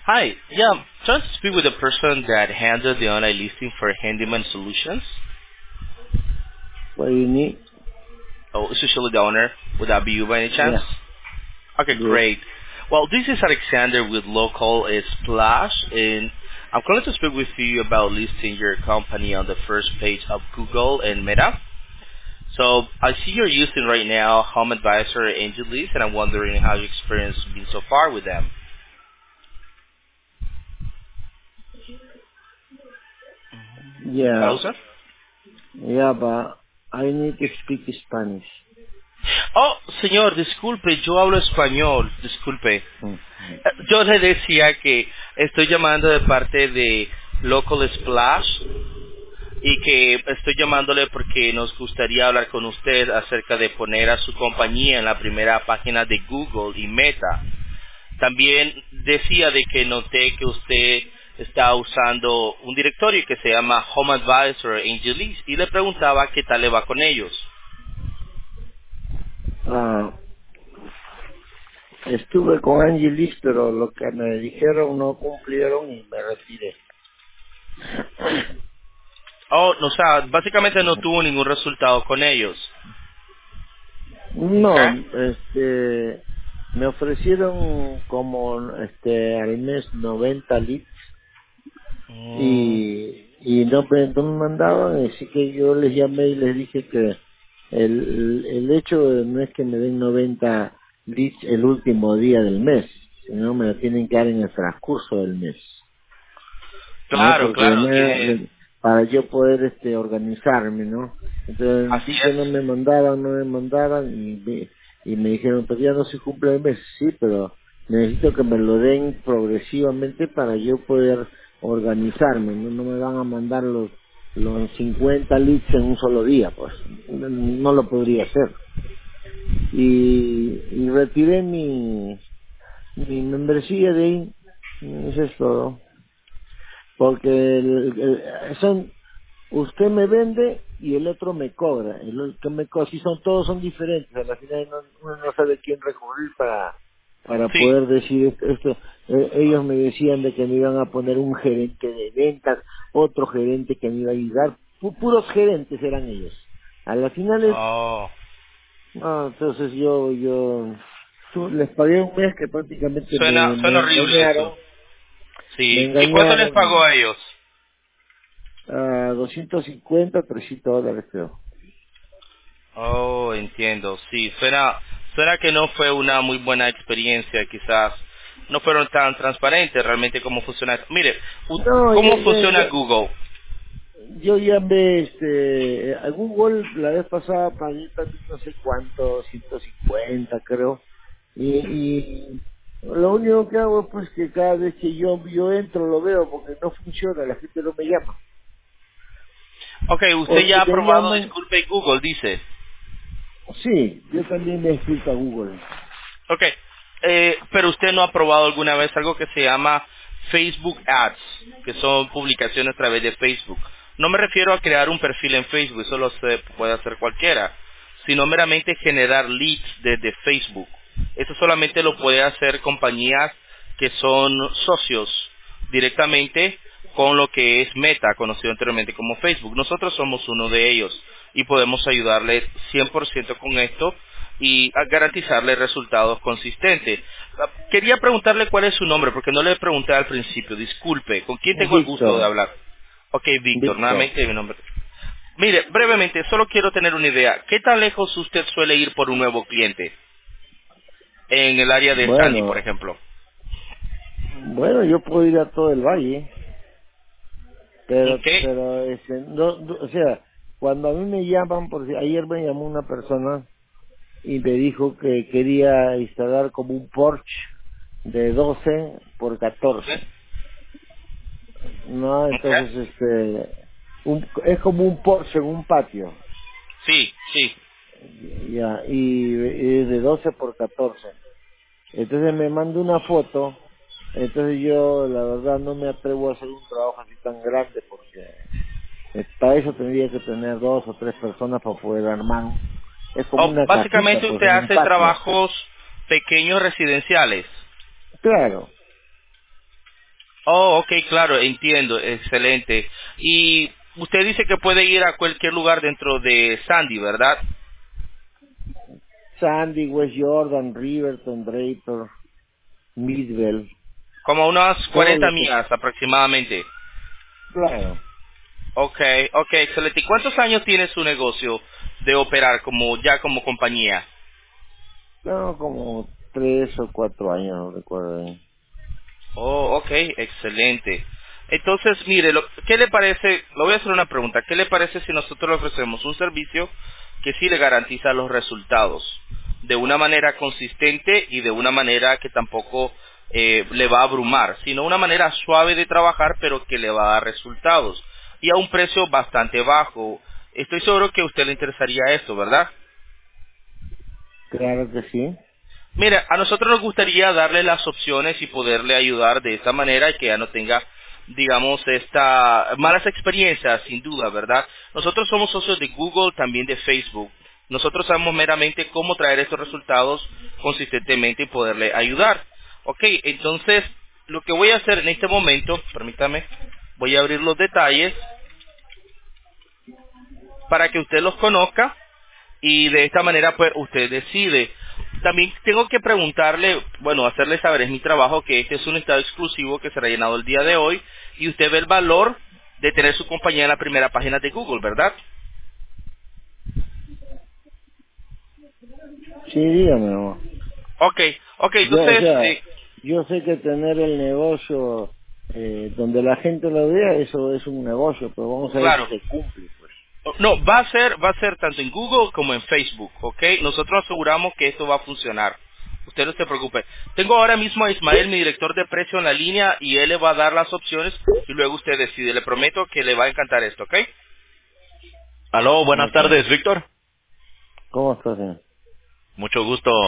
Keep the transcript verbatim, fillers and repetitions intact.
Hi. Yeah, trying to speak with the person that handled the online listing for Handyman Solutions. What do you need? Oh, it's usually the owner. Would that be you by any chance? Yeah. Okay, Yes. great. Well, this is Alexander with Local Splash, and I'm calling to speak with you about listing your company on the first page of Google and Meta. So I see you're using right now Home Advisor and AngelList, and I'm wondering how your experience has been so far with them. Yeah. Hello, sir? Yeah, but I need to speak Spanish. Oh, señor, disculpe, yo hablo español, disculpe. Mhm. Eh, Yo le decía que estoy llamando de parte de Local Splash y que estoy llamándole porque nos gustaría hablar con usted acerca de poner a su compañía en la primera página de Google y Meta. También decía de que noté que usted está usando un directorio que se llama Home Advisor Angelis y le preguntaba qué tal le va con ellos. Ah, estuve con Angelis, pero lo que me dijeron no cumplieron y me retiré. Oh, o sea, básicamente no tuvo ningún resultado con ellos. No, Okay. este, me ofrecieron como este al mes noventa leads Mm, y, y no, me, no me mandaban, así que yo les llamé y les dije que el, el hecho no es que me den noventa leads el último día del mes, sino me lo tienen que dar en el transcurso del mes, ¿no? claro, Porque claro, me- tiene. me- para yo poder este organizarme, ¿no? Entonces Así vi que no es. me mandaban, no me mandaban y me, y me dijeron, pero ya no se cumple el mes, sí, pero necesito que me lo den progresivamente para yo poder organizarme, no, no me van a mandar los los cincuenta leads en un solo día, pues no, no lo podría hacer. Y, y retiré mi, mi membresía de ahí, eso es todo, porque el- el- son usted me vende y el otro me cobra. El otro me cobra, si son todos son diferentes, a la final no, uno no sabe quién recurrir para para Sí. poder decir esto. esto. Eh, ellos me decían de que me iban a poner un gerente de ventas, otro gerente que me iba a ayudar, pu- puros gerentes eran ellos. A la final es, Oh, no, entonces yo yo tu- les pagué un mes que prácticamente me, suena, suena me horrible eso. engañaron, me Sí. ¿Y cuánto les engañaron pagó y a ellos? a doscientos cincuenta, trescientos dólares creo. Oh, entiendo. Sí, suena, suena que no fue una muy buena experiencia, quizás. No fueron tan transparentes realmente cómo funciona. Mire, u- No, ¿cómo ya, ya, funciona ya, Google? yo llamé este, a Google la vez pasada pagué también no sé cuánto, ciento cincuenta creo, y, y lo único que hago es pues que cada vez que yo, yo entro lo veo porque no funciona, la gente no me llama. Ok, usted O ya si ha me probado, llaman, disculpe, Google, dice. sí, yo también me he escrito a Google. Ok, eh, pero usted no ha probado alguna vez algo que se llama Facebook Ads, que son publicaciones a través de Facebook. No me refiero a crear un perfil en Facebook, eso lo se puede hacer cualquiera, sino meramente generar leads desde Facebook. Eso solamente lo puede hacer compañías que son socios directamente con lo que es Meta, conocido anteriormente como Facebook. Nosotros somos uno de ellos y podemos ayudarle cien por ciento con esto y a garantizarle resultados consistentes. Ah, Quería preguntarle cuál es su nombre, porque no le pregunté al principio. Disculpe, ¿con quién tengo el gusto de Víctor, hablar? Ok, Víctor, Víctor. nuevamente mi nombre. Mire, brevemente, solo quiero tener una idea. ¿Qué tan lejos usted suele ir por un nuevo cliente? En el área de Sandy, por Bueno, ejemplo. bueno, yo puedo ir a todo el valle. pero Ok, pero este no, no, o sea, cuando a mí me llaman, porque ayer me llamó una persona y me dijo que quería instalar como un porche de doce por ok, catorce, no, ok. entonces este un, es como un porche en un patio, Sí, sí. ya, y, y es de doce por catorce. Entonces me mandó una foto. Entonces yo la verdad no me atrevo a hacer un trabajo así tan grande porque Eh, Para eso tendría que tener dos o tres personas para poder armar. un- Es como Oh, una casita, básicamente pues, usted en un hace patio. trabajos pequeños residenciales. Claro. Oh, ok, claro, entiendo, excelente. Y usted dice que puede ir a cualquier lugar dentro de Sandy, ¿verdad? Sandy, West Jordan, Riverton, Draper, Midwell, Como unas todo cuarenta lo que... millas aproximadamente. Claro, Ok, ok, excelente. ¿Y cuántos años tiene su negocio de operar como ya como compañía? no, como tres o cuatro años, no recuerdo bien. Oh, ok, excelente. Entonces, mire, lo, ¿qué le parece? Le voy a hacer una pregunta. ¿Qué le parece si nosotros le ofrecemos un servicio que sí le garantiza los resultados de una manera consistente y de una manera que tampoco eh, le va a abrumar, sino una manera suave de trabajar, pero que le va a dar resultados y a un precio bastante bajo? Estoy seguro que a usted le interesaría esto, ¿verdad? Claro que sí. Mira, a nosotros nos gustaría darle las opciones y poderle ayudar de esta manera y que ya no tenga, digamos, esta malas experiencias, sin duda, ¿verdad? Nosotros somos socios de Google, también de Facebook. Nosotros sabemos meramente cómo traer estos resultados consistentemente y poderle ayudar. Ok, entonces, lo que voy a hacer en este momento, permítame, voy a abrir los detalles para que usted los conozca y de esta manera pues usted decide. También tengo que preguntarle, bueno, hacerle saber, es mi trabajo, que este es un estado exclusivo que será llenado el día de hoy y usted ve el valor de tener su compañía en la primera página de Google, ¿verdad? Sí, dígame, amor. Ok, ok, Yo, o entonces, sea, eh, yo sé que tener el negocio eh, donde la gente lo vea, eso es un negocio, pero vamos a ver si claro, se cumple, pues. no, va a ser, va a ser tanto en Google como en Facebook, ¿ok? Nosotros aseguramos que esto va a funcionar. Usted no se preocupe. Tengo ahora mismo a Ismael, mi director de precio, en la línea y él le va a dar las opciones y luego usted decide. Le prometo que le va a encantar esto, ¿ok? Aló, buenas Ok. tardes, Víctor. ¿Cómo estás, señor? Mucho gusto.